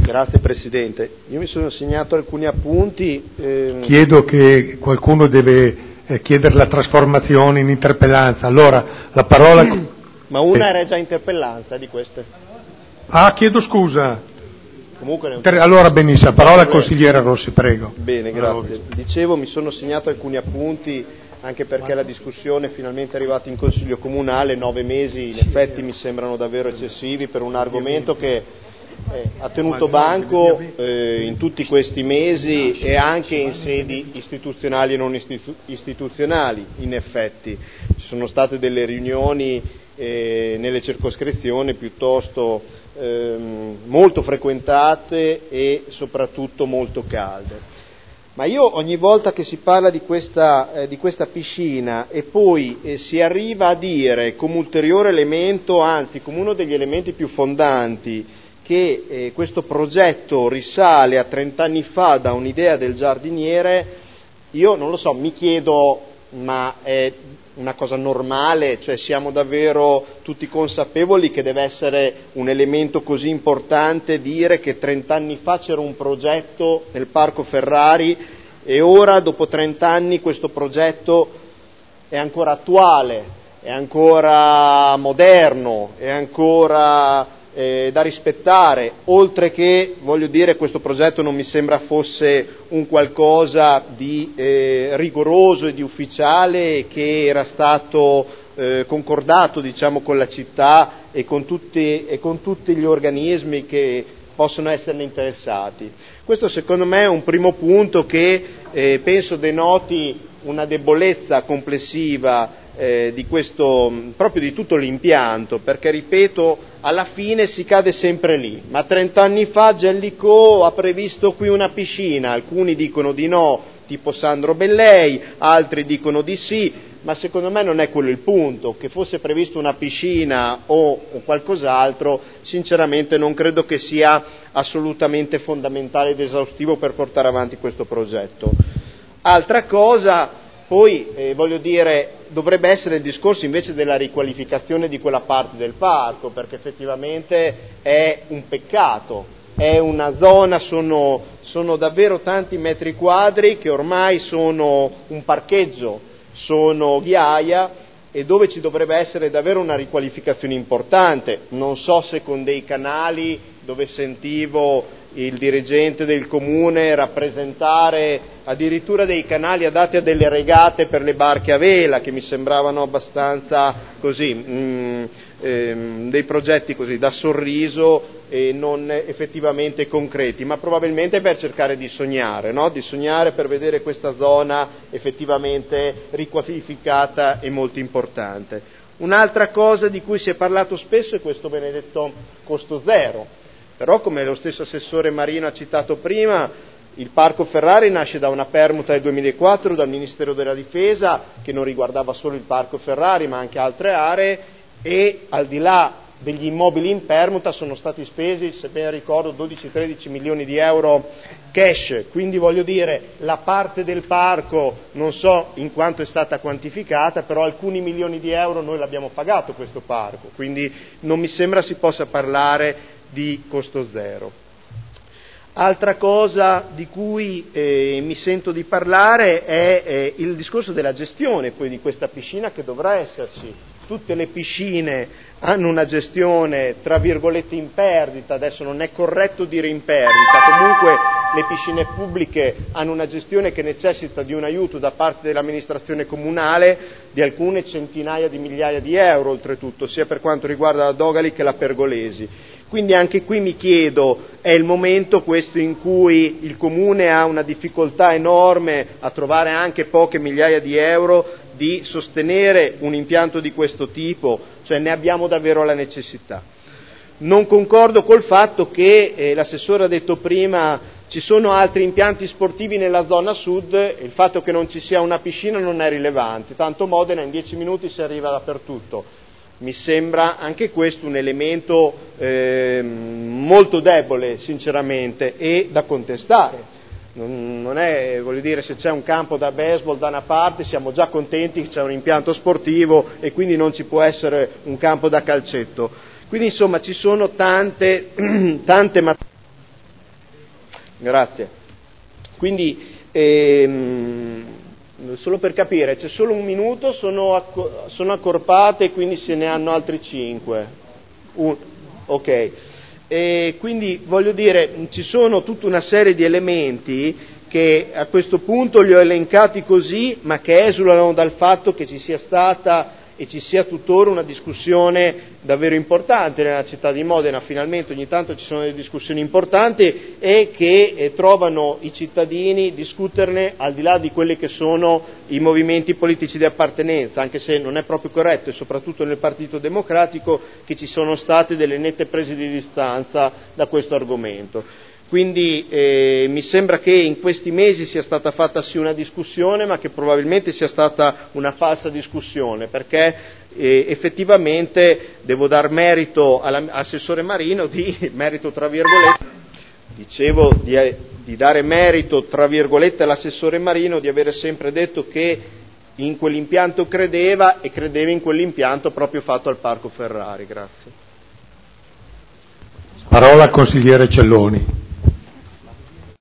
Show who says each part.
Speaker 1: Grazie Presidente. Io mi sono segnato alcuni appunti.
Speaker 2: Chiedo che qualcuno deve chiedere la trasformazione in interpellanza. Allora, la parola...
Speaker 1: Ma una era già interpellanza di queste.
Speaker 2: Ah, chiedo scusa.
Speaker 1: Comunque
Speaker 2: allora benissimo, parola al consigliere Rossi, prego.
Speaker 1: Bene, grazie. Dicevo, mi sono segnato alcuni appunti, anche perché la discussione è finalmente arrivata in Consiglio Comunale. 9 mesi in effetti mi sembrano davvero eccessivi per un argomento che ha tenuto banco in tutti questi mesi e anche in sedi istituzionali e non istituzionali. In effetti ci sono state delle riunioni nelle circoscrizioni piuttosto molto frequentate e soprattutto molto calde. Ma io ogni volta che si parla di questa piscina e poi si arriva a dire come ulteriore elemento, anzi come uno degli elementi più fondanti, che questo progetto risale a 30 anni fa da un'idea del giardiniere, io non lo so, mi chiedo, ma è una cosa normale? Cioè siamo davvero tutti consapevoli che deve essere un elemento così importante dire che 30 anni fa c'era un progetto nel Parco Ferrari e ora, dopo 30 anni, questo progetto è ancora attuale, è ancora moderno, è ancora da rispettare, oltre che, voglio dire, questo progetto non mi sembra fosse un qualcosa di rigoroso e di ufficiale che era stato concordato, diciamo, con la città e con tutti gli organismi che possono esserne interessati. Questo secondo me è un primo punto che penso denoti una debolezza complessiva di questo, proprio di tutto l'impianto, perché ripeto, alla fine si cade sempre lì. Ma 30 anni fa Gellico ha previsto qui una piscina, alcuni dicono di no, tipo Sandro Bellei, altri dicono di sì, ma secondo me non è quello il punto. Che fosse previsto una piscina o qualcos'altro, sinceramente non credo che sia assolutamente fondamentale ed esaustivo per portare avanti questo progetto. Altra cosa, poi voglio dire, dovrebbe essere il discorso invece della riqualificazione di quella parte del parco, perché effettivamente è un peccato, è una zona, sono davvero tanti metri quadri che ormai sono un parcheggio, sono ghiaia, e dove ci dovrebbe essere davvero una riqualificazione importante. Non so se con dei canali, dove sentivo il dirigente del comune rappresentare addirittura dei canali adatti a delle regate per le barche a vela, che mi sembravano abbastanza così, dei progetti così da sorriso e non effettivamente concreti, ma probabilmente per cercare di sognare, no? Di sognare per vedere questa zona effettivamente riqualificata e molto importante. Un'altra cosa di cui si è parlato spesso è questo benedetto costo zero. Però, come lo stesso assessore Marino ha citato prima, il Parco Ferrari nasce da una permuta del 2004 dal Ministero della Difesa, che non riguardava solo il Parco Ferrari ma anche altre aree, e al di là degli immobili in permuta sono stati spesi, se ben ricordo, 12-13 milioni di euro cash. Quindi voglio dire, la parte del parco non so in quanto è stata quantificata, però alcuni milioni di euro noi l'abbiamo pagato questo parco, quindi non mi sembra si possa parlare di costo zero. Altra cosa di cui mi sento di parlare è il discorso della gestione poi di questa piscina, che dovrà esserci. Tutte le piscine hanno una gestione tra virgolette in perdita, adesso non è corretto dire in perdita, comunque le piscine pubbliche hanno una gestione che necessita di un aiuto da parte dell'amministrazione comunale di alcune centinaia di migliaia di euro oltretutto, sia per quanto riguarda la Dogali che la Pergolesi. Quindi anche qui mi chiedo, è il momento questo in cui il Comune ha una difficoltà enorme a trovare anche poche migliaia di euro di sostenere un impianto di questo tipo? Cioè ne abbiamo davvero la necessità. Non concordo col fatto che l'assessore ha detto prima ci sono altri impianti sportivi nella zona sud e il fatto che non ci sia una piscina non è rilevante, tanto Modena in 10 minuti si arriva dappertutto. Mi sembra anche questo un elemento molto debole, sinceramente, e da contestare. Non è, voglio dire, se c'è un campo da baseball da una parte siamo già contenti che c'è un impianto sportivo e quindi non ci può essere un campo da calcetto. Quindi insomma ci sono tante Grazie. Quindi, solo per capire, c'è solo un minuto, sono accorpate, quindi se ne hanno altri 5. Ok. E quindi voglio dire, ci sono tutta una serie di elementi che a questo punto li ho elencati così, ma che esulano dal fatto che ci sia stata e ci sia tuttora una discussione davvero importante nella città di Modena. Finalmente ogni tanto ci sono delle discussioni importanti e che trovano i cittadini discuterne al di là di quelli che sono i movimenti politici di appartenenza, anche se non è proprio corretto, e soprattutto nel Partito Democratico, che ci sono state delle nette prese di distanza da questo argomento. Quindi mi sembra che in questi mesi sia stata fatta sì una discussione, ma che probabilmente sia stata una falsa discussione, perché effettivamente devo dar merito all'assessore Marino merito tra virgolette, dicevo di dare merito tra virgolette all'assessore Marino di avere sempre detto che in quell'impianto credeva e credeva in quell'impianto proprio fatto al Parco Ferrari. Grazie.
Speaker 2: Parola al consigliere Celloni.